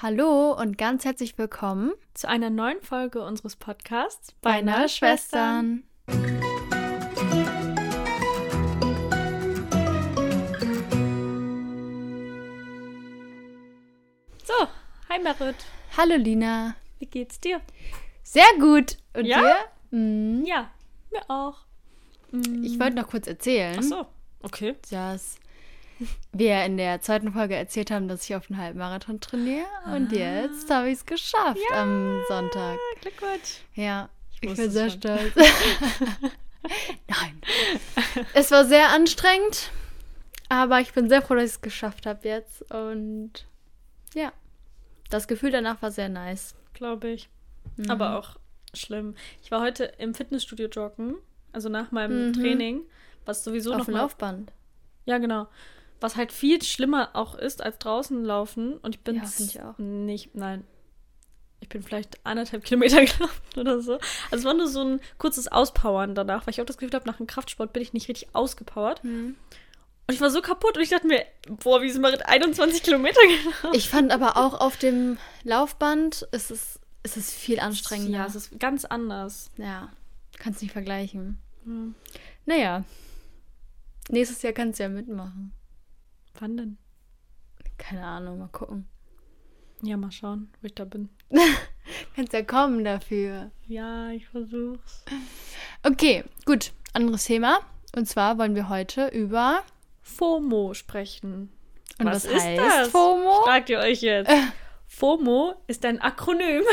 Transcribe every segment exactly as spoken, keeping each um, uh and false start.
Hallo und ganz herzlich willkommen zu einer neuen Folge unseres Podcasts Beinahe Schwestern. So, hi Merit. Hallo Lina. Wie geht's dir? Sehr gut. Und ja? dir? Mhm. Ja, mir auch. Mhm. Ich wollte noch kurz erzählen. Ach so, okay. Dass wir in der zweiten Folge erzählt haben, dass ich auf einen Halbmarathon trainiere. Ah. Und jetzt habe ich es geschafft ja, am Sonntag. Glückwunsch. Ja, ich, ich bin sehr schon. stolz. Nein. Es war sehr anstrengend, aber ich bin sehr froh, dass ich es geschafft habe jetzt. Und ja, das Gefühl danach war sehr nice. Glaube ich. Mhm. Aber auch schlimm. Ich war heute im Fitnessstudio joggen, also nach meinem mhm. Training, was sowieso auf noch dem mal... Laufband. Ja, genau. Was halt viel schlimmer auch ist, als draußen laufen. Und ich bin ja, finde ich auch. nicht, nein. Ich bin vielleicht anderthalb Kilometer gelaufen oder so. Also es war nur so ein kurzes Auspowern danach, weil ich auch das Gefühl habe, nach dem Kraftsport bin ich nicht richtig ausgepowert. Mhm. Und ich war so kaputt und ich dachte mir, boah, wie ist Marit einundzwanzig Kilometer gelaufen? Ich fand aber auch auf dem Laufband ist es, ist es viel anstrengender. Ja, es ist ganz anders. Ja, kannst nicht vergleichen. Mhm. Naja, nächstes Jahr kannst du ja mitmachen. Wann denn? Keine Ahnung, mal gucken. Ja, mal schauen, wo ich da bin. Kannst ja kommen dafür. Ja, ich versuch's. Okay, gut. Anderes Thema. Und zwar wollen wir heute über FOMO sprechen. Und was, was ist heißt das? FOMO? Fragt ihr euch jetzt. FOMO ist ein Akronym.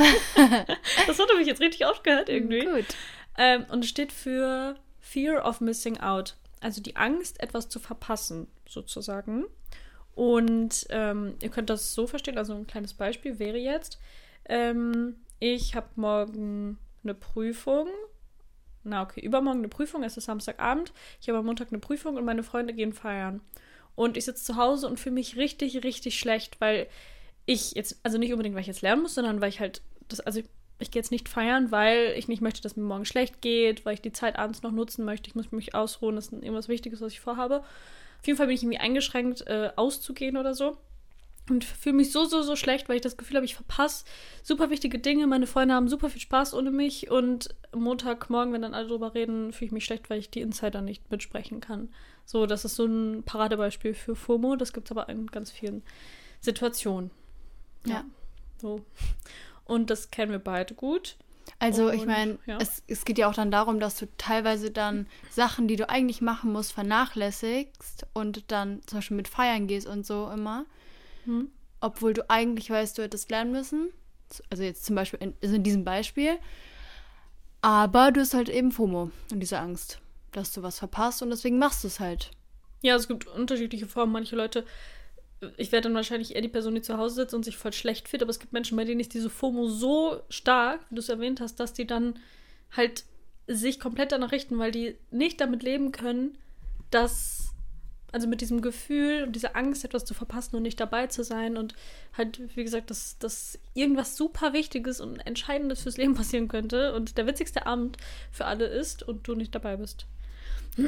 Das hat mich jetzt richtig aufgehört irgendwie. Gut. Ähm, und es steht für Fear of Missing Out. Also die Angst, etwas zu verpassen, sozusagen. Und ähm, ihr könnt das so verstehen, also ein kleines Beispiel wäre jetzt, ähm, ich habe morgen eine Prüfung, na okay, übermorgen eine Prüfung, es ist Samstagabend, ich habe am Montag eine Prüfung und meine Freunde gehen feiern. Und ich sitze zu Hause und fühle mich richtig, richtig schlecht, weil ich jetzt, also nicht unbedingt, weil ich jetzt lernen muss, sondern weil ich halt, das, also ich, ich gehe jetzt nicht feiern, weil ich nicht möchte, dass mir morgen schlecht geht, weil ich die Zeit abends noch nutzen möchte, ich muss mich ausruhen, das ist irgendwas Wichtiges, was ich vorhabe. Auf jeden Fall bin ich irgendwie eingeschränkt, äh, auszugehen oder so. Und fühle mich so, so, so schlecht, weil ich das Gefühl habe, ich verpasse super wichtige Dinge. Meine Freunde haben super viel Spaß ohne mich. Und Montagmorgen, wenn dann alle drüber reden, fühle ich mich schlecht, weil ich die Insider nicht mitsprechen kann. So, das ist so ein Paradebeispiel für FOMO. Das gibt es aber in ganz vielen Situationen. Ja. ja. So. Und das kennen wir beide gut. Also Und, ich meine, ja. es, es geht ja auch dann darum, dass du teilweise dann Sachen, die du eigentlich machen musst, vernachlässigst und dann zum Beispiel mit feiern gehst und so immer, hm. obwohl du eigentlich weißt, du hättest lernen müssen. Also jetzt zum Beispiel in, also in diesem Beispiel. Aber du hast halt eben FOMO und diese Angst, dass du was verpasst und deswegen machst du es halt. Ja, es gibt unterschiedliche Formen. Manche Leute... Ich werde dann wahrscheinlich eher die Person, die zu Hause sitzt und sich voll schlecht fühlt, aber es gibt Menschen, bei denen ist diese FOMO so stark, wie du es erwähnt hast, dass die dann halt sich komplett danach richten, weil die nicht damit leben können, dass, also mit diesem Gefühl und dieser Angst, etwas zu verpassen und nicht dabei zu sein und halt, wie gesagt, dass, dass irgendwas super Wichtiges und Entscheidendes fürs Leben passieren könnte und der witzigste Abend für alle ist und du nicht dabei bist. Ja.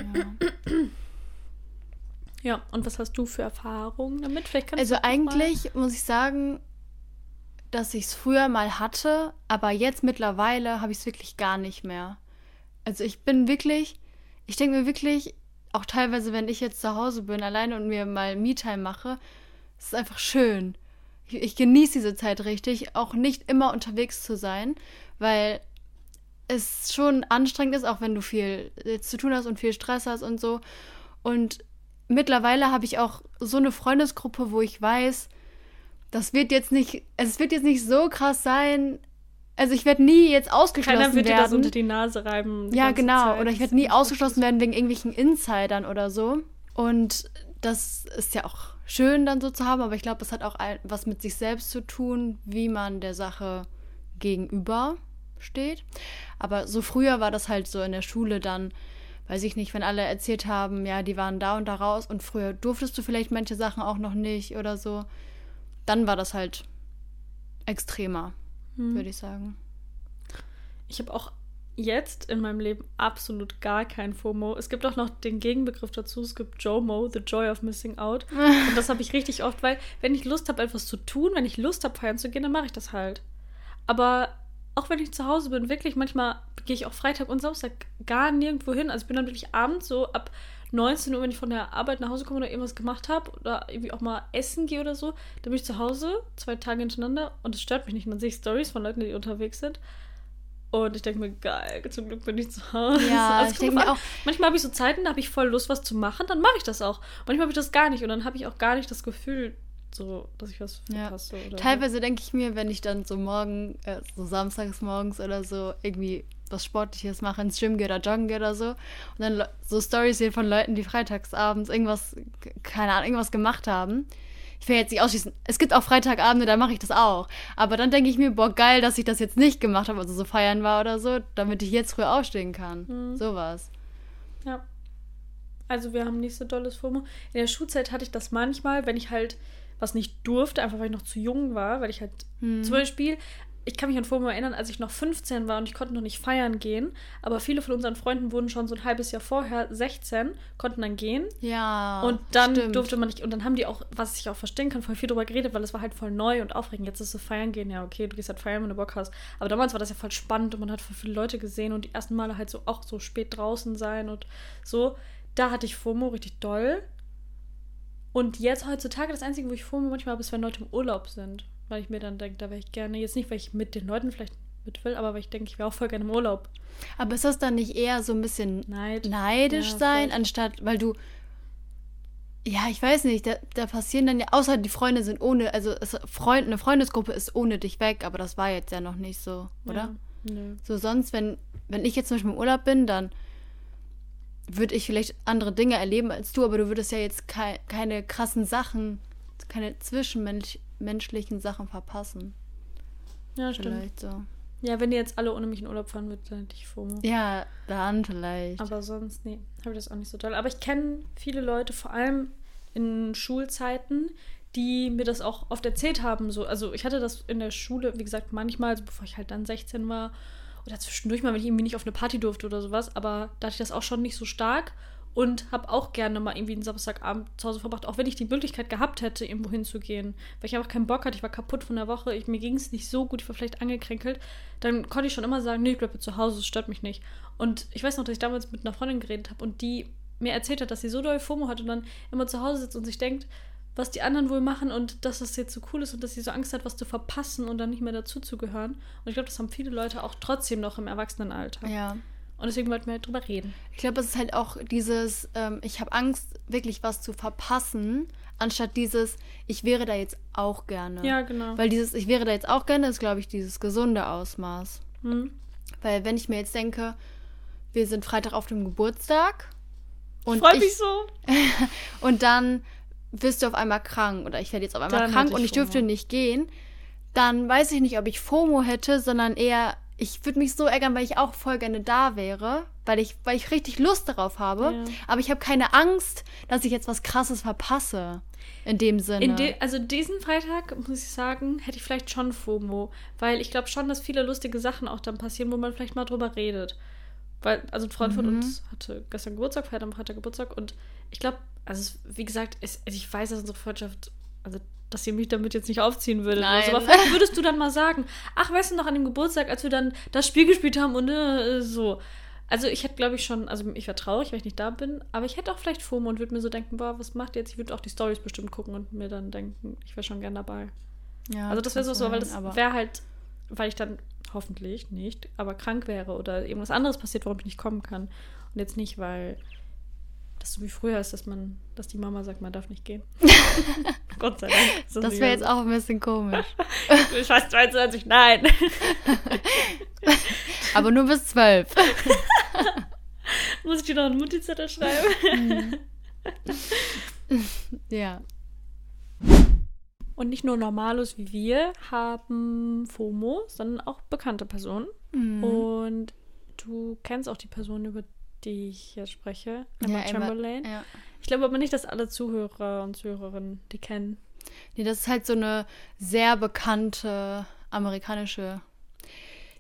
Ja, und was hast du für Erfahrungen damit? Vielleicht kannst also du eigentlich muss ich sagen, dass ich es früher mal hatte, aber jetzt mittlerweile habe ich es wirklich gar nicht mehr. Also ich bin wirklich, ich denke mir wirklich, auch teilweise, wenn ich jetzt zu Hause bin, alleine und mir mal Me-Time mache, es ist einfach schön. Ich, ich genieße diese Zeit richtig, auch nicht immer unterwegs zu sein, weil es schon anstrengend ist, auch wenn du viel zu tun hast und viel Stress hast und so. Und mittlerweile habe ich auch so eine Freundesgruppe, wo ich weiß, das wird jetzt nicht, es wird jetzt nicht so krass sein. Also ich werde nie jetzt ausgeschlossen werden. Keiner wird dir das unter die Nase reiben. Ja, genau. Oder ich werde nie ausgeschlossen werden wegen irgendwelchen Insidern oder so. Und das ist ja auch schön dann so zu haben, aber ich glaube, es hat auch was mit sich selbst zu tun, wie man der Sache gegenüber steht. Aber so früher war das halt so in der Schule dann, weiß ich nicht, wenn alle erzählt haben, ja, die waren da und da raus und früher durftest du vielleicht manche Sachen auch noch nicht oder so, dann war das halt extremer, hm. würde ich sagen. Ich habe auch jetzt in meinem Leben absolut gar kein FOMO. Es gibt auch noch den Gegenbegriff dazu. Es gibt JOMO, The Joy of Missing Out. Und das habe ich richtig oft, weil wenn ich Lust habe, etwas zu tun, wenn ich Lust habe, feiern zu gehen, dann mache ich das halt. Aber auch wenn ich zu Hause bin, wirklich, manchmal gehe ich auch Freitag und Samstag gar nirgendwo hin. Also ich bin dann wirklich abends so ab neunzehn Uhr, wenn ich von der Arbeit nach Hause komme oder irgendwas gemacht habe oder irgendwie auch mal essen gehe oder so, dann bin ich zu Hause, zwei Tage hintereinander und es stört mich nicht. Man sieht Stories von Leuten, die unterwegs sind. Und ich denke mir, geil, zum Glück bin ich zu Hause. Ja, also ich denke mir auch. Manchmal habe ich so Zeiten, da habe ich voll Lust, was zu machen, dann mache ich das auch. Manchmal habe ich das gar nicht und dann habe ich auch gar nicht das Gefühl, so, dass ich was verpasse. Ja. Oder Teilweise denke ich mir, wenn ich dann so morgen, äh, so samstags morgens oder so irgendwie was Sportliches mache, ins Gym gehe oder joggen gehe oder so und dann le- so Storys sehe von Leuten, die freitagsabends irgendwas, keine Ahnung, irgendwas gemacht haben. Ich will jetzt nicht ausschließen, es gibt auch Freitagabende, da mache ich das auch. Aber dann denke ich mir, boah, geil, dass ich das jetzt nicht gemacht habe, also so feiern war oder so, damit ich jetzt früh aufstehen kann. Mhm. Sowas. Ja. Also wir haben nicht so dolles FOMO. In der Schulzeit hatte ich das manchmal, wenn ich halt was nicht durfte, einfach weil ich noch zu jung war, weil ich halt Hm. zum Beispiel, ich kann mich an FOMO erinnern, als ich noch fünfzehn war und ich konnte noch nicht feiern gehen, aber viele von unseren Freunden wurden schon so ein halbes Jahr vorher sechzehn, konnten dann gehen. Ja, Und dann stimmt. durfte man nicht, und dann haben die auch, was ich auch verstehen kann, voll viel drüber geredet, weil es war halt voll neu und aufregend. Jetzt ist so feiern gehen, ja okay, du gehst halt feiern, wenn du Bock hast. Aber damals war das ja voll spannend und man hat voll viele Leute gesehen und die ersten Male halt so auch so spät draußen sein und so. Da hatte ich FOMO richtig doll. Und jetzt heutzutage, das Einzige, wo ich FOMO manchmal habe, ist, wenn Leute im Urlaub sind. Weil ich mir dann denke, da wäre ich gerne, jetzt nicht, weil ich mit den Leuten vielleicht mit will, aber weil ich denke, ich wäre auch voll gerne im Urlaub. Aber ist das dann nicht eher so ein bisschen Neid. neidisch Ja, sein, vielleicht. anstatt, weil du, ja, ich weiß nicht, da, da passieren dann ja, außer die Freunde sind ohne, also es, Freund, eine Freundesgruppe ist ohne dich weg, aber das war jetzt ja noch nicht so, oder? Ja, nö. So sonst, wenn, wenn ich jetzt zum Beispiel im Urlaub bin, dann würde ich vielleicht andere Dinge erleben als du, aber du würdest ja jetzt kei- keine krassen Sachen, keine zwischenmenschlichen Sachen verpassen. Ja, stimmt. Vielleicht so. Ja, wenn die jetzt alle ohne mich in Urlaub fahren würden, dann hätte ich FOMO. Ja, dann vielleicht. Aber sonst, nee, habe ich das auch nicht so doll. Aber ich kenne viele Leute, vor allem in Schulzeiten, die mir das auch oft erzählt haben. So. Also ich hatte das in der Schule, wie gesagt, manchmal, also bevor ich halt dann sechzehn war, oder zwischendurch mal, wenn ich irgendwie nicht auf eine Party durfte oder sowas, aber da hatte ich das auch schon nicht so stark und habe auch gerne mal irgendwie einen Samstagabend zu Hause verbracht, auch wenn ich die Möglichkeit gehabt hätte, irgendwo hinzugehen, weil ich einfach keinen Bock hatte, ich war kaputt von der Woche, ich, mir ging es nicht so gut, ich war vielleicht angekränkelt, dann konnte ich schon immer sagen, nee, ich bleibe zu Hause, es stört mich nicht. Und ich weiß noch, dass ich damals mit einer Freundin geredet habe und die mir erzählt hat, dass sie so doll FOMO hat und dann immer zu Hause sitzt und sich denkt, was die anderen wohl machen und dass das jetzt so cool ist und dass sie so Angst hat, was zu verpassen und dann nicht mehr dazuzugehören. Und ich glaube, das haben viele Leute auch trotzdem noch im Erwachsenenalter. Ja. Und deswegen wollten wir halt drüber reden. Ich glaube, es ist halt auch dieses, ähm, ich habe Angst, wirklich was zu verpassen, anstatt dieses, ich wäre da jetzt auch gerne. Ja, genau. Weil dieses, ich wäre da jetzt auch gerne, ist, glaube ich, dieses gesunde Ausmaß. Hm. Weil wenn ich mir jetzt denke, wir sind Freitag auf dem Geburtstag und Freut ich, mich so. und dann wirst du auf einmal krank oder ich werde jetzt auf einmal Dann krank hätte ich und ich dürfte FOMO. nicht gehen, dann weiß ich nicht, ob ich FOMO hätte, sondern eher, ich würde mich so ärgern, weil ich auch voll gerne da wäre, weil ich, weil ich richtig Lust darauf habe, Ja. aber ich habe keine Angst, dass ich jetzt was Krasses verpasse, in dem Sinne. In de- also diesen Freitag, muss ich sagen, hätte ich vielleicht schon FOMO. Weil ich glaube schon, dass viele lustige Sachen auch dann passieren, wo man vielleicht mal drüber redet. Weil, also ein Freund von Mhm. uns hatte gestern Geburtstag, feiert am Freitag Geburtstag und ich glaube, also es, wie gesagt, es, also ich weiß, dass unsere Freundschaft, also dass ihr mich damit jetzt nicht aufziehen würdet. Nein. Oder so, aber vielleicht würdest du dann mal sagen, ach, weißt du noch an dem Geburtstag, als wir dann das Spiel gespielt haben und äh, so. Also ich hätte, glaube ich, schon, also ich wäre traurig, wenn ich nicht da bin, aber ich hätte auch vielleicht FOMO und würde mir so denken, boah, was macht ihr jetzt? Ich würde auch die Storys bestimmt gucken und mir dann denken, ich wäre schon gern dabei. Ja, Also das wäre so, kann so, weil sein, das aber- wäre halt, weil ich dann hoffentlich nicht, aber krank wäre oder irgendwas anderes passiert, warum ich nicht kommen kann. Und jetzt nicht, weil das so wie früher ist, dass man, dass die Mama sagt, man darf nicht gehen. Gott sei Dank. ist Das nicht wäre mehr jetzt so. auch ein bisschen komisch. Ich bin fast zweiundzwanzig, nein. Aber nur bis zwölf. Muss ich dir noch einen Mutti-Zettel schreiben? Ja. Und nicht nur Normalos wie wir haben FOMO, sondern auch bekannte Personen. Mhm. Und du kennst auch die Person, über die ich jetzt spreche, Emma Ja, Emma- Chamberlain. Ja. Ich glaube aber nicht, dass alle Zuhörer und Zuhörerinnen die kennen. Nee, das ist halt so eine sehr bekannte amerikanische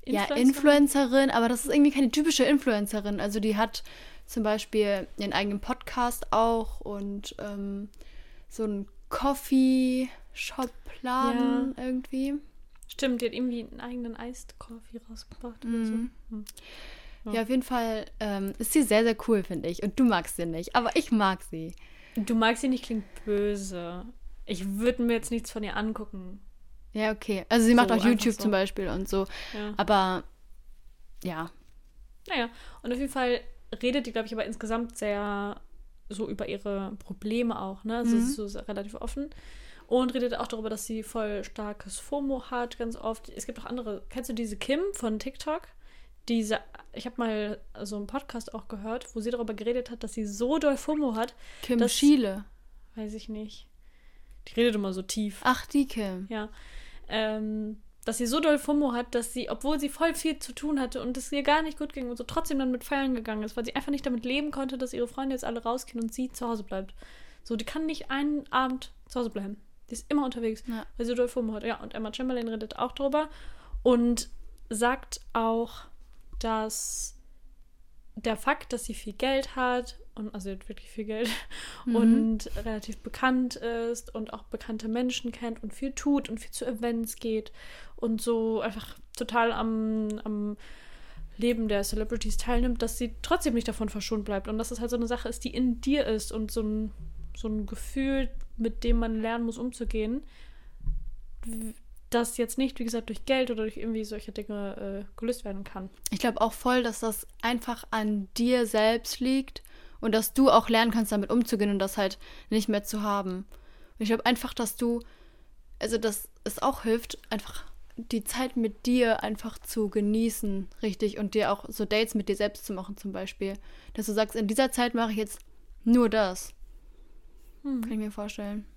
Ja, Influencerin, aber das ist irgendwie keine typische Influencerin. Also die hat zum Beispiel ihren eigenen Podcast auch und ähm, so einen Coffee-Shop-Laden ja. irgendwie. Stimmt, die hat irgendwie einen eigenen Iced Coffee rausgebracht. Mhm. Oder so. Hm. Ja. ja, auf jeden Fall ähm, ist sie sehr, sehr cool, finde ich. Und du magst sie nicht, aber ich mag sie. Du magst sie nicht, klingt böse. Ich würde mir jetzt nichts von ihr angucken. Ja, okay. Also sie macht so, auch YouTube so. Zum Beispiel und so. Ja. Aber ja. Naja, und auf jeden Fall redet die, glaube ich, aber insgesamt sehr so über ihre Probleme auch, ne? Also mhm. so relativ offen. Und redet auch darüber, dass sie voll starkes FOMO hat, ganz oft. Es gibt auch andere. Kennst du diese Kim von TikTok? Diese, ich habe mal so einen Podcast auch gehört, wo sie darüber geredet hat, dass sie so doll FOMO hat. Kim dass, Schiele. Weiß ich nicht. Die redet immer so tief. Ach, die Kim. Ja. Ähm, dass sie so doll FOMO hat, dass sie, obwohl sie voll viel zu tun hatte und es ihr gar nicht gut ging und so trotzdem dann mit feiern gegangen ist, weil sie einfach nicht damit leben konnte, dass ihre Freunde jetzt alle rausgehen und sie zu Hause bleibt. So, die kann nicht einen Abend zu Hause bleiben. Die ist immer unterwegs, ja. weil sie doll FOMO hat. Ja, und Emma Chamberlain redet auch drüber und sagt auch, dass der Fakt, dass sie viel Geld hat, und also sie hat wirklich viel Geld mhm. und relativ bekannt ist und auch bekannte Menschen kennt und viel tut und viel zu Events geht und so einfach total am, am Leben der Celebrities teilnimmt, dass sie trotzdem nicht davon verschont bleibt und dass es halt so eine Sache ist, die in dir ist und so ein, so ein Gefühl, mit dem man lernen muss, umzugehen, das jetzt nicht, wie gesagt, durch Geld oder durch irgendwie solche Dinge äh, gelöst werden kann. Ich glaube auch voll, dass das einfach an dir selbst liegt und dass du auch lernen kannst, damit umzugehen und das halt nicht mehr zu haben. Und ich glaube einfach, dass du, also dass es auch hilft, einfach die Zeit mit dir einfach zu genießen, richtig, und dir auch so Dates mit dir selbst zu machen zum Beispiel. Dass du sagst, in dieser Zeit mache ich jetzt nur das. Hm. Kann ich mir vorstellen.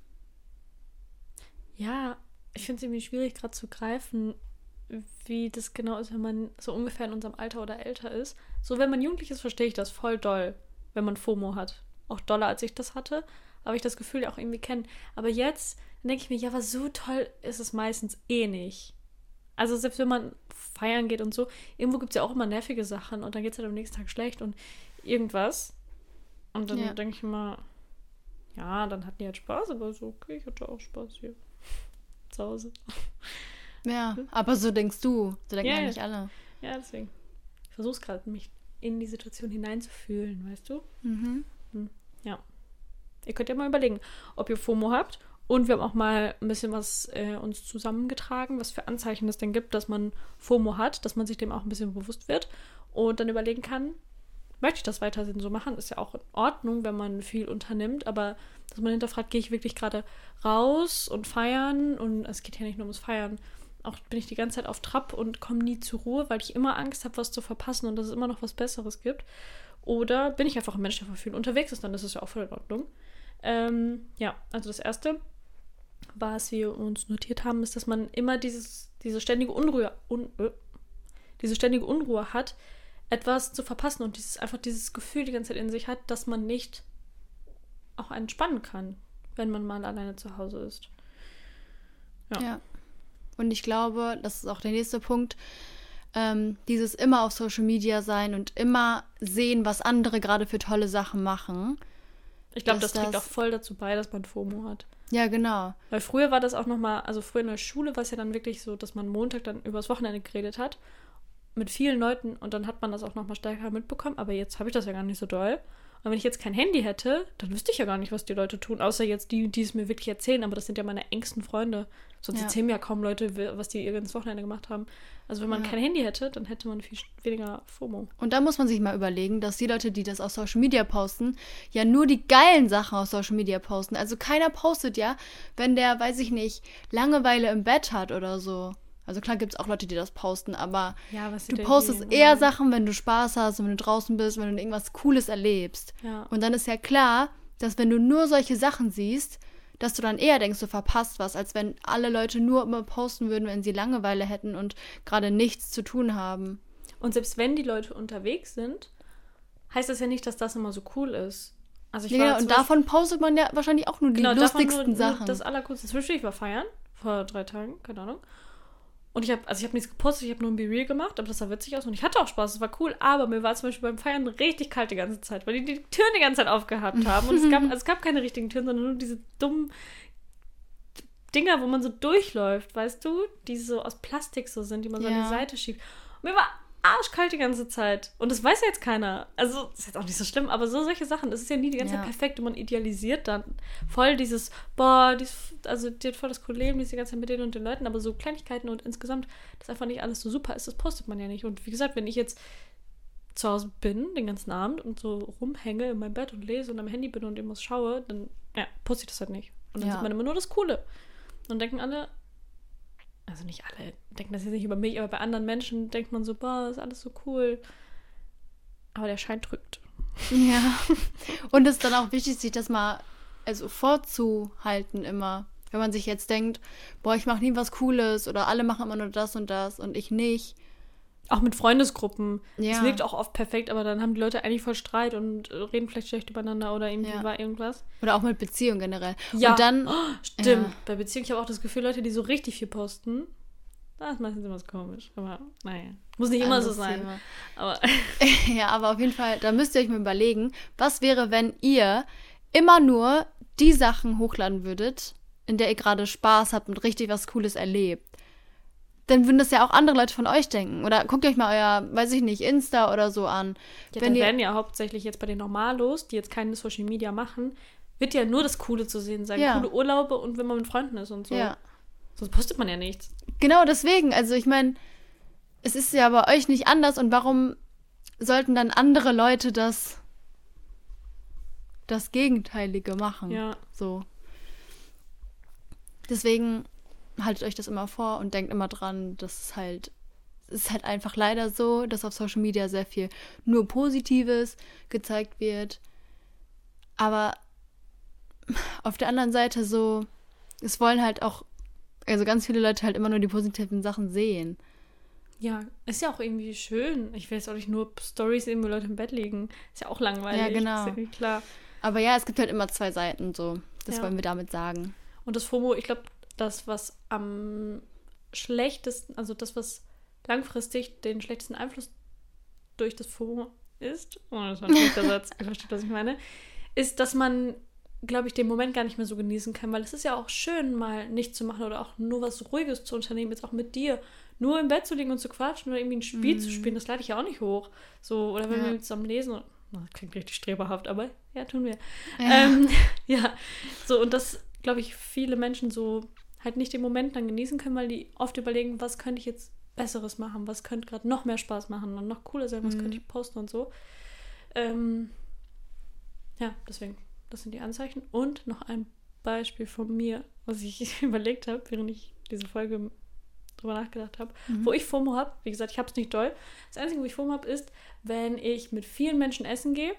Ja, ich finde es irgendwie schwierig, gerade zu greifen, wie das genau ist, wenn man so ungefähr in unserem Alter oder älter ist. So, wenn man jugendlich ist, verstehe ich das voll doll, wenn man FOMO hat. Auch doller, als ich das hatte. Aber ich das Gefühl ja auch irgendwie kenne. Aber jetzt denke ich mir, ja, aber so toll ist es meistens eh nicht. Also selbst wenn man feiern geht und so, irgendwo gibt es ja auch immer nervige Sachen und dann geht es halt am nächsten Tag schlecht und irgendwas. Und dann ja. denke ich immer, ja, dann hatten die halt Spaß, aber so, okay, ich hatte auch Spaß hier. Zu Hause. Ja, aber so denkst du. So denken ja, ja nicht alle. Ja, deswegen. Ich versuche es gerade, mich in die Situation hineinzufühlen, weißt du? Mhm. Hm. Ja. Ihr könnt ja mal überlegen, ob ihr FOMO habt. Und wir haben auch mal ein bisschen was äh, uns zusammengetragen, was für Anzeichen es denn gibt, dass man FOMO hat, dass man sich dem auch ein bisschen bewusst wird und dann überlegen kann, möchte ich das weiterhin so machen? Ist ja auch in Ordnung, wenn man viel unternimmt, aber dass man hinterfragt, gehe ich wirklich gerade raus und feiern? Und es geht ja nicht nur ums Feiern. Auch bin ich die ganze Zeit auf Trab und komme nie zur Ruhe, weil ich immer Angst habe, was zu verpassen und dass es immer noch was Besseres gibt. Oder bin ich einfach ein Mensch, der viel unterwegs ist, dann ist es ja auch voll in Ordnung. Ähm, ja, also das Erste, was wir uns notiert haben, ist, dass man immer dieses, diese ständige Unruhe, un, äh, diese ständige Unruhe hat, etwas zu verpassen und dieses einfach dieses Gefühl die ganze Zeit in sich hat, dass man nicht auch entspannen kann, wenn man mal alleine zu Hause ist. Ja. ja. Und ich glaube, das ist auch der nächste Punkt, ähm, dieses immer auf Social Media sein und immer sehen, was andere gerade für tolle Sachen machen. Ich glaube, das trägt das auch voll dazu bei, dass man FOMO hat. Ja, genau. Weil früher war das auch nochmal, also früher in der Schule war es ja dann wirklich so, dass man Montag dann übers Wochenende geredet hat mit vielen Leuten und dann hat man das auch nochmal stärker mitbekommen, aber jetzt habe ich das ja gar nicht so doll. Und wenn ich jetzt kein Handy hätte, dann wüsste ich ja gar nicht, was die Leute tun, außer jetzt die, die es mir wirklich erzählen, aber das sind ja meine engsten Freunde. Sonst ja. erzählen mir ja kaum Leute, was die ihr ganzes Wochenende gemacht haben. Also wenn man ja. kein Handy hätte, dann hätte man viel weniger FOMO. Und da muss man sich mal überlegen, dass die Leute, die das auf Social Media posten, ja nur die geilen Sachen auf Social Media posten. Also keiner postet ja, wenn der, weiß ich nicht, Langeweile im Bett hat oder so. Also klar gibt es auch Leute, die das posten, aber ja, du postest eher wollen. Sachen, wenn du Spaß hast, wenn du draußen bist, wenn du irgendwas Cooles erlebst. Ja. Und dann ist ja klar, dass wenn du nur solche Sachen siehst, dass du dann eher denkst, du verpasst was, als wenn alle Leute nur immer posten würden, wenn sie Langeweile hätten und gerade nichts zu tun haben. Und selbst wenn die Leute unterwegs sind, heißt das ja nicht, dass das immer so cool ist. Also ich ja, war und davon postet man ja wahrscheinlich auch nur die genau, lustigsten nur, Sachen. Nur das Allercoolste. Zum Beispiel, ich war feiern, vor drei Tagen, keine Ahnung. Und ich habe, also ich habe nichts gepostet, ich habe nur ein Be Real gemacht, aber das sah witzig aus und ich hatte auch Spaß, das war cool, aber mir war zum Beispiel beim Feiern richtig kalt die ganze Zeit, weil die die Türen die ganze Zeit aufgehabt haben und es gab, also es gab keine richtigen Türen, sondern nur diese dummen Dinger, wo man so durchläuft, weißt du, die so aus Plastik so sind, die man so Ja. an die Seite schiebt. Und mir war arschkalt die ganze Zeit. Und das weiß ja jetzt keiner. Also, das ist jetzt auch nicht so schlimm, aber so solche Sachen, das ist ja nie die ganze Ja. Zeit perfekt und man idealisiert dann voll dieses, boah, die ist, also die hat voll das coole Leben, die ist die ganze Zeit mit denen und den Leuten, aber so Kleinigkeiten und insgesamt, dass einfach nicht alles so super ist, das postet man ja nicht. Und wie gesagt, wenn ich jetzt zu Hause bin, den ganzen Abend und so rumhänge in meinem Bett und lese und am Handy bin und irgendwas schaue, dann, ja, poste ich das halt nicht. Und dann Ja. sieht man immer nur das Coole. Und denken alle, also nicht alle denken das jetzt nicht über mich, aber bei anderen Menschen denkt man so, boah, ist alles so cool. Aber der Schein trügt. Ja. Und es ist dann auch wichtig, sich das mal also vorzuhalten immer. Wenn man sich jetzt denkt, boah, ich mache nie was Cooles oder alle machen immer nur das und das und ich nicht. Auch mit Freundesgruppen. Ja. Es wirkt auch oft perfekt, aber dann haben die Leute eigentlich voll Streit und äh, reden vielleicht schlecht übereinander oder irgendwie Ja. war irgendwas. Oder auch mit Beziehungen generell. Ja, Und dann, oh, stimmt. Ja. Bei Beziehungen, ich habe auch das Gefühl, Leute, die so richtig viel posten, das ist meistens immer so komisch. Aber naja, muss nicht immer so anderes sein. Thema. Aber Ja, aber auf jeden Fall, da müsst ihr euch mal überlegen, was wäre, wenn ihr immer nur die Sachen hochladen würdet, in der ihr gerade Spaß habt und richtig was Cooles erlebt. Dann würden das ja auch andere Leute von euch denken. Oder guckt euch mal euer, weiß ich nicht, Insta oder so an. ja, Wenn da ihr, werden ja hauptsächlich jetzt bei den Normalos, die jetzt keine Social Media machen, wird ja nur das Coole zu sehen sein. Ja. Coole Urlaube und wenn man mit Freunden ist und so. ja, Sonst postet man ja nichts. genau deswegen. Also ich meine, es ist ja bei euch nicht anders. Und warum sollten dann andere Leute das, das Gegenteilige machen? Ja. So. Deswegen haltet euch das immer vor und denkt immer dran, dass es halt, es ist halt einfach leider so, dass auf Social Media sehr viel nur Positives gezeigt wird. Aber auf der anderen Seite so, es wollen halt auch, also ganz viele Leute halt immer nur die positiven Sachen sehen. Ja, ist ja auch irgendwie schön. Ich will jetzt auch nicht nur Storys sehen, wo Leute im Bett liegen. Ist ja auch langweilig. Ja, genau. Ist ja irgendwie klar. Aber ja, es gibt halt immer zwei Seiten so. Das Ja. wollen wir damit sagen. Und das FOMO, ich glaube, das, was am schlechtesten, also das, was langfristig den schlechtesten Einfluss durch das FOMO ist, oh, das war ein schlechter Satz, ihr versteht, was ich meine, ist, dass man, glaube ich, den Moment gar nicht mehr so genießen kann, weil es ist ja auch schön, mal nichts zu machen oder auch nur was Ruhiges zu unternehmen, jetzt auch mit dir, nur im Bett zu liegen und zu quatschen oder irgendwie ein Spiel Mhm. zu spielen, das lade ich ja auch nicht hoch. So, oder wenn Ja. wir zusammen lesen, und, oh, das klingt richtig streberhaft, aber ja, tun wir. Ja. Ähm, ja, so, und das, glaube ich, viele Menschen so halt nicht den Moment dann genießen können, weil die oft überlegen, was könnte ich jetzt Besseres machen, was könnte gerade noch mehr Spaß machen und noch cooler sein, was Mhm. könnte ich posten und so. Ähm, ja, deswegen, das sind die Anzeichen. Und noch ein Beispiel von mir, was ich überlegt habe, während ich diese Folge drüber nachgedacht habe, Mhm. wo ich FOMO habe. Wie gesagt, ich habe es nicht doll. Das Einzige, wo ich FOMO habe, ist, wenn ich mit vielen Menschen essen gehe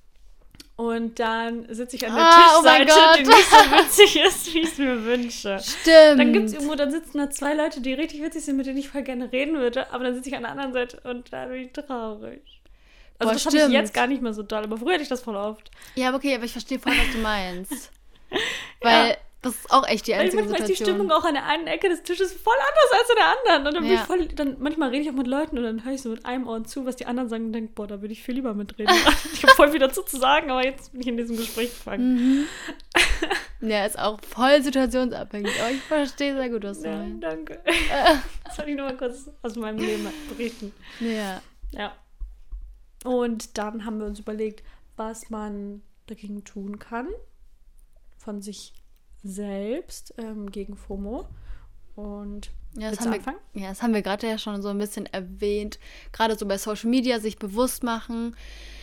und dann sitze ich an der Ah, oh mein Tischseite, die Gott. nicht so witzig ist, wie ich es mir wünsche. Stimmt. Dann gibt es irgendwo, dann sitzen da zwei Leute, die richtig witzig sind, mit denen ich voll gerne reden würde, aber dann sitze ich an der anderen Seite und da bin ich traurig. Also Boah, das habe ich stimmt. jetzt gar nicht mehr so doll, aber früher hatte ich das voll oft. Ja, aber okay, aber ich verstehe voll, was du meinst. Weil das ist auch echt die Weil einzige manchmal ist die Situation. Stimmung auch an der einen Ecke des Tisches voll anders als an der anderen. Und dann bin Ja. ich voll, dann manchmal rede ich auch mit Leuten und dann höre ich so mit einem Ohr zu, was die anderen sagen und denke, boah, da würde ich viel lieber mitreden. Ich habe voll viel dazu zu sagen, aber jetzt bin ich in diesem Gespräch gefangen. Mhm. Ja, ist auch voll situationsabhängig. Aber ich verstehe sehr gut, was du Ja, meinst. danke. Das wollte ich nur mal kurz aus meinem Leben berichten. Ja. Ja. Und dann haben wir uns überlegt, was man dagegen tun kann. Von sich selbst ähm, gegen FOMO. Und Ja, willst das du haben, anfangen? wir, ja, das haben wir gerade ja schon so ein bisschen erwähnt. Gerade so bei Social Media sich bewusst machen,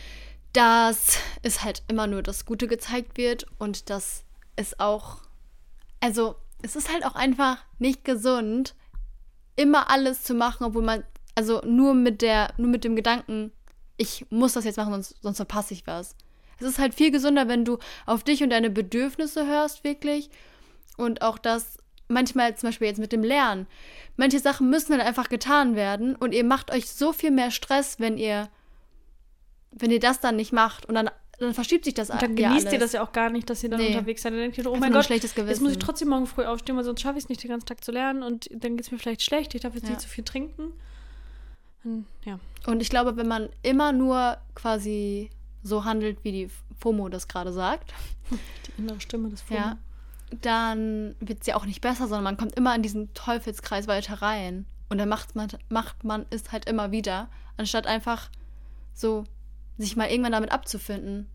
dass es halt immer nur das Gute gezeigt wird und dass es auch, also es ist halt auch einfach nicht gesund, immer alles zu machen, obwohl man, also nur mit der, nur mit dem Gedanken, ich muss das jetzt machen, sonst, sonst verpasse ich was. Es ist halt viel gesünder, wenn du auf dich und deine Bedürfnisse hörst, wirklich. Und auch das, manchmal zum Beispiel jetzt mit dem Lernen. Manche Sachen müssen dann einfach getan werden und ihr macht euch so viel mehr Stress, wenn ihr, wenn ihr das dann nicht macht. Und dann dann verschiebt sich das Und dann ja genießt alles. ihr das ja auch gar nicht, dass ihr dann Nee. unterwegs seid. Dann denkt ihr, oh Einfach mein nur ein Gott, schlechtes jetzt Gewissen. muss ich trotzdem morgen früh aufstehen, weil sonst schaffe ich es nicht, den ganzen Tag zu lernen. Und dann geht es mir vielleicht schlecht, ich darf jetzt Ja. nicht zu viel trinken. Und, ja. Und ich glaube, wenn man immer nur quasi so handelt, wie die FOMO das gerade sagt, Die innere Stimme des FOMO. ja, dann wird es ja auch nicht besser, sondern man kommt immer in diesen Teufelskreis weiter rein. Und dann macht man, macht man es halt immer wieder, anstatt einfach so sich mal irgendwann damit abzufinden.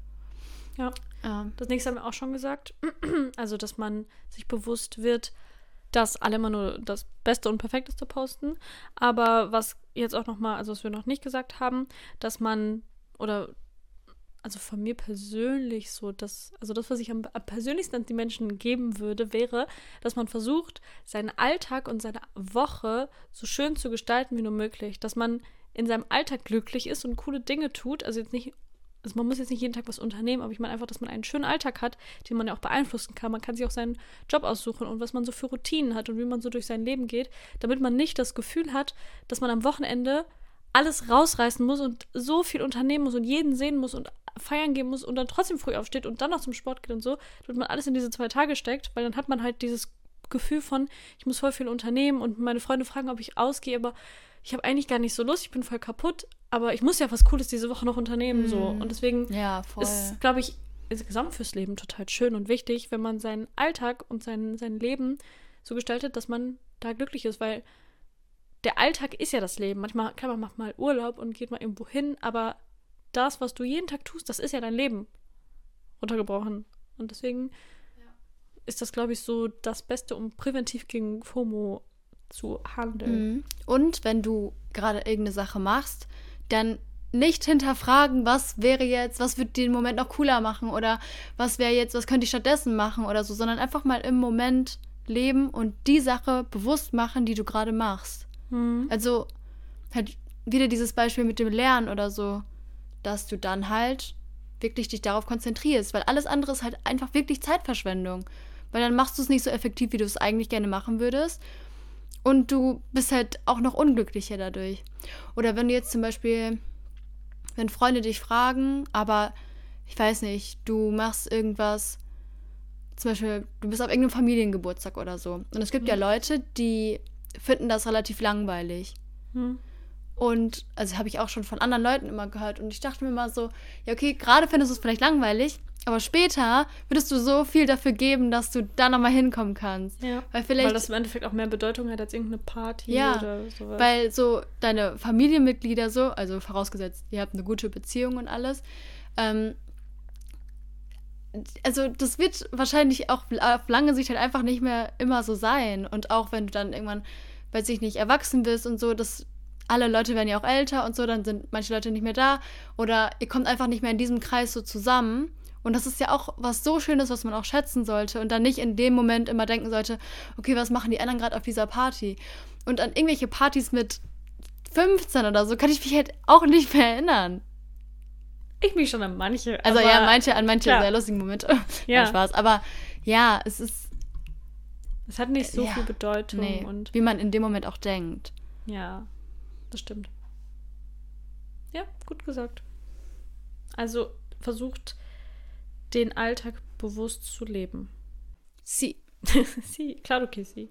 Ja. Ja. Das nächste haben wir auch schon gesagt. Also, dass man sich bewusst wird, dass alle immer nur das Beste und Perfekteste posten. Aber was jetzt auch nochmal, also was wir noch nicht gesagt haben, dass man, oder also von mir persönlich so, dass, also das, was ich am, am persönlichsten an die Menschen geben würde, wäre, dass man versucht, seinen Alltag und seine Woche so schön zu gestalten wie nur möglich. Dass man in seinem Alltag glücklich ist und coole Dinge tut. Also jetzt nicht, also man muss jetzt nicht jeden Tag was unternehmen, aber ich meine einfach, dass man einen schönen Alltag hat, den man ja auch beeinflussen kann. Man kann sich auch seinen Job aussuchen und was man so für Routinen hat und wie man so durch sein Leben geht, damit man nicht das Gefühl hat, dass man am Wochenende alles rausreißen muss und so viel unternehmen muss und jeden sehen muss und feiern gehen muss und dann trotzdem früh aufsteht und dann noch zum Sport geht und so, damit man alles in diese zwei Tage steckt, weil dann hat man halt dieses Gefühl von, ich muss voll viel unternehmen und meine Freunde fragen, ob ich ausgehe, aber ich habe eigentlich gar nicht so Lust, ich bin voll kaputt, aber ich muss ja was Cooles diese Woche noch unternehmen, so. Und deswegen Ja, voll. ist, glaube ich, insgesamt fürs Leben total schön und wichtig, wenn man seinen Alltag und sein, sein Leben so gestaltet, dass man da glücklich ist, weil der Alltag ist ja das Leben. Manchmal, klar, man macht mal Urlaub und geht mal irgendwo hin, aber das, was du jeden Tag tust, das ist ja dein Leben. Runtergebrochen. Und deswegen ist das, glaube ich, so das Beste, um präventiv gegen FOMO zu handeln. Mhm. Und wenn du gerade irgendeine Sache machst, dann nicht hinterfragen, was wäre jetzt, was würde den Moment noch cooler machen oder was wäre jetzt, was könnte ich stattdessen machen oder so, sondern einfach mal im Moment leben und die Sache bewusst machen, die du gerade machst. Mhm. Also halt wieder dieses Beispiel mit dem Lernen oder so, dass du dann halt wirklich dich darauf konzentrierst, weil alles andere ist halt einfach wirklich Zeitverschwendung, weil dann machst du es nicht so effektiv, wie du es eigentlich gerne machen würdest und du bist halt auch noch unglücklicher dadurch. Oder wenn du jetzt zum Beispiel, wenn Freunde dich fragen, aber ich weiß nicht, du machst irgendwas, zum Beispiel, du bist auf irgendeinem Familiengeburtstag oder so und es gibt Mhm. ja Leute, die finden das relativ langweilig. Mhm. Und, also habe ich auch schon von anderen Leuten immer gehört. Und ich dachte mir mal so, ja okay, gerade findest du es vielleicht langweilig, aber später würdest du so viel dafür geben, dass du da nochmal hinkommen kannst. Ja. Weil vielleicht, Weil das im Endeffekt auch mehr Bedeutung hat als irgendeine Party Ja, oder sowas. weil so deine Familienmitglieder so, also vorausgesetzt, ihr habt eine gute Beziehung und alles, ähm, also das wird wahrscheinlich auch auf lange Sicht halt einfach nicht mehr immer so sein. Und auch wenn du dann irgendwann, weiß ich nicht, erwachsen bist und so, dass alle Leute werden ja auch älter und so, dann sind manche Leute nicht mehr da. Oder ihr kommt einfach nicht mehr in diesem Kreis so zusammen. Und das ist ja auch was so Schönes, was man auch schätzen sollte. Und dann nicht in dem Moment immer denken sollte, okay, was machen die anderen gerade auf dieser Party? Und an irgendwelche Partys mit fünfzehn oder so kann ich mich halt auch nicht mehr erinnern. Ich mich schon an manche. Also aber ja, manche, an manche klar. sehr lustigen Momente. Ja. Kein Spaß. Aber ja, es ist Es hat nicht so Ja, viel Bedeutung nee, und wie man in dem Moment auch denkt. ja, das stimmt. Ja, gut gesagt. Also versucht, den Alltag bewusst zu leben. Sie. Sie, claro que sí.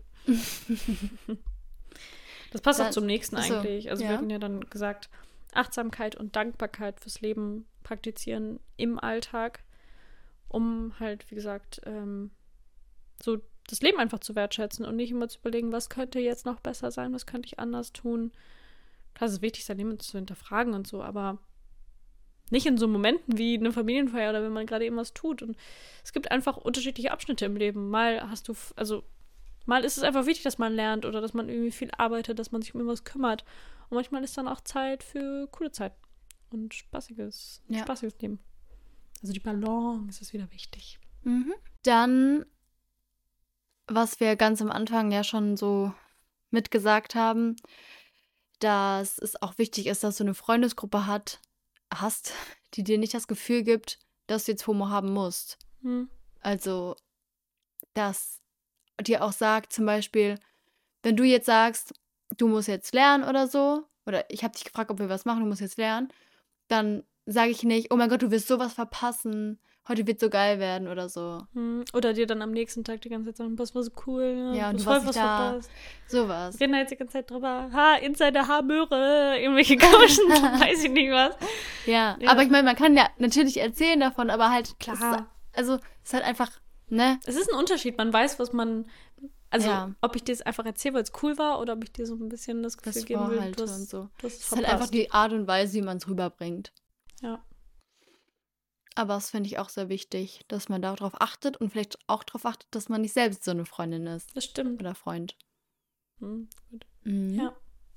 Das passt auch Dann- zum nächsten achso, eigentlich. Also ja. wir hatten ja dann gesagt, Achtsamkeit und Dankbarkeit fürs Leben praktizieren im Alltag, um halt, wie gesagt, ähm, so das Leben einfach zu wertschätzen und nicht immer zu überlegen, was könnte jetzt noch besser sein, was könnte ich anders tun. Klar, es ist wichtig, sein Leben zu hinterfragen und so, aber nicht in so Momenten wie eine Familienfeier oder wenn man gerade eben was tut. Und es gibt einfach unterschiedliche Abschnitte im Leben. Mal hast du, f- also mal ist es einfach wichtig, dass man lernt oder dass man irgendwie viel arbeitet, dass man sich um irgendwas kümmert. Und manchmal ist dann auch Zeit für coole Zeit und spaßiges, Ja. spaßiges Leben. Also die Balance ist wieder wichtig. Mhm. Dann, was wir ganz am Anfang ja schon so mitgesagt haben, dass es auch wichtig ist, dass du eine Freundesgruppe hat, hast, die dir nicht das Gefühl gibt, dass du jetzt FOMO haben musst. Hm. Also, dass dir auch sagt, zum Beispiel, wenn du jetzt sagst, du musst jetzt lernen oder so, oder ich habe dich gefragt, ob wir was machen, du musst jetzt lernen, dann sage ich nicht, oh mein Gott, du wirst sowas verpassen. Heute wird so geil werden oder so. Hm. Oder dir dann am nächsten Tag die ganze Zeit sagen, das war so cool. Ja, Ja, und du du hast warst voll was nicht da. verpasst. Sowas. Reden jetzt die ganze Zeit drüber. Ha, Insider Haarmöhre, irgendwelche Gauschen, weiß ich nicht was. Ja, Ja. aber ich meine, man kann ja natürlich erzählen davon, aber halt, Klar. es ist, also es ist halt einfach, ne? Es ist ein Unterschied. Man weiß, was man. Also, Ja. ob ich dir es einfach erzähle, weil es cool war, oder ob ich dir so ein bisschen das Gefühl Das geben will, Vorhalte du hast, und so. du hast es Es ist halt verpasst. einfach die Art und Weise, wie man es rüberbringt. Ja. Aber das finde ich auch sehr wichtig, dass man darauf achtet und vielleicht auch darauf achtet, dass man nicht selbst so eine Freundin ist Das stimmt. oder Freund. Hm, gut. Mhm. Ja.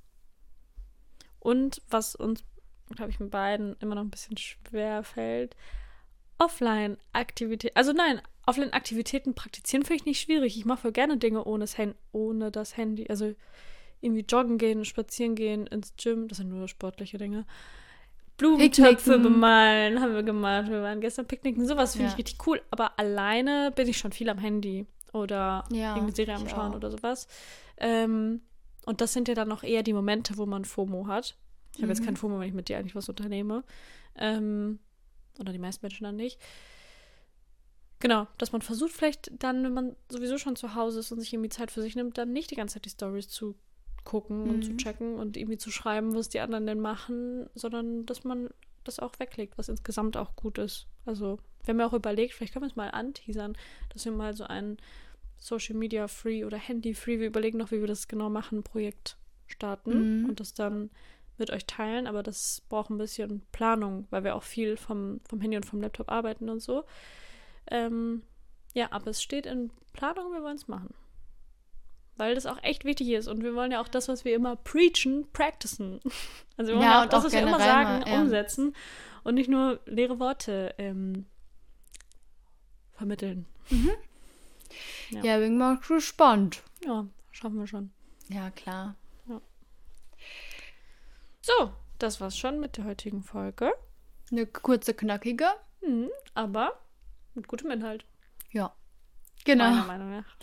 Und was uns, glaube ich, mit beiden immer noch ein bisschen schwer fällt, Offline-Aktivitäten. Also nein, Offline-Aktivitäten praktizieren finde ich nicht schwierig. Ich mache voll gerne Dinge ohne das, Hand- ohne das Handy. Also irgendwie joggen gehen, spazieren gehen, ins Gym. Das sind nur sportliche Dinge. Blumentöpfe Picknicken. bemalen haben wir gemacht. Wir waren gestern picknicken. Sowas finde Ja. ich richtig cool. Aber alleine bin ich schon viel am Handy. Oder Ja, irgendeine Serie am ich Schauen auch. oder sowas. Ähm, und das sind ja dann auch eher die Momente, wo man FOMO hat. Ich habe jetzt Mhm. kein FOMO, wenn ich mit dir eigentlich was unternehme. Ähm, oder die meisten Menschen dann nicht. Genau, dass man versucht vielleicht dann, wenn man sowieso schon zu Hause ist und sich irgendwie Zeit für sich nimmt, dann nicht die ganze Zeit die Stories zu gucken und zu Mhm. checken und irgendwie zu schreiben, was die anderen denn machen, sondern dass man das auch weglegt, was insgesamt auch gut ist. Also, wir haben ja auch überlegt, vielleicht können wir es mal anteasern, dass wir mal so ein Social Media Free oder Handy Free, wir überlegen noch, wie wir das genau machen, Projekt starten Mhm. und das dann mit euch teilen, aber das braucht ein bisschen Planung, weil wir auch viel vom, vom Handy und vom Laptop arbeiten und so. Ähm, ja, aber es steht in Planung, wir wollen es machen. Weil das auch echt wichtig ist und wir wollen ja auch das, was wir immer preachen, practicen. Also wir wollen Ja, ja, auch und das, auch was wir immer generell sagen, mal, ja. umsetzen und nicht nur leere Worte ähm, vermitteln. Ja. Ja, bin mal gespannt. Ja, schaffen wir schon. Ja, klar. So, das war's schon mit der heutigen Folge. Eine kurze, knackige. Mhm, aber mit gutem Inhalt. Ja. Genau. Meiner Meinung nach.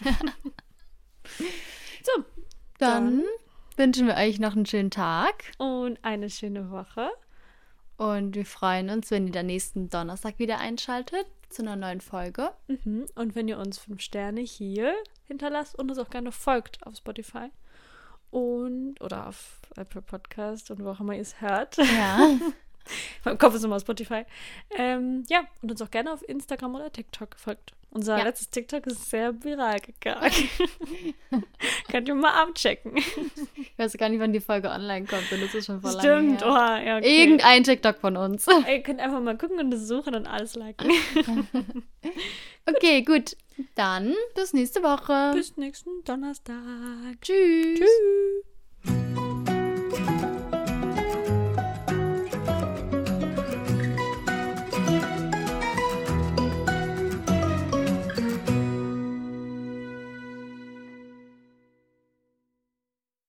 So, Dann wünschen wir euch noch einen schönen Tag und eine schöne Woche. und wir freuen uns, wenn ihr dann nächsten Donnerstag wieder einschaltet zu einer neuen Folge. Mhm. Und wenn ihr uns fünf Sterne hier hinterlasst und uns auch gerne folgt auf Spotify und oder auf Apple Podcast und wo auch immer ihr es hört. Ja. Mein Kopf ist immer Spotify. Ähm, ja, und uns auch gerne auf Instagram oder TikTok folgt. Unser Ja. letztes TikTok ist sehr viral gegangen. Könnt ihr mal abchecken. Ich weiß gar nicht, wann die Folge online kommt, denn das ist schon vor lange Stimmt, her. oha, ja, okay. Irgendein TikTok von uns. Ey, ihr könnt einfach mal gucken und das suchen und alles liken. Okay, gut. Dann bis nächste Woche. Bis nächsten Donnerstag. Tschüss. Tschüss.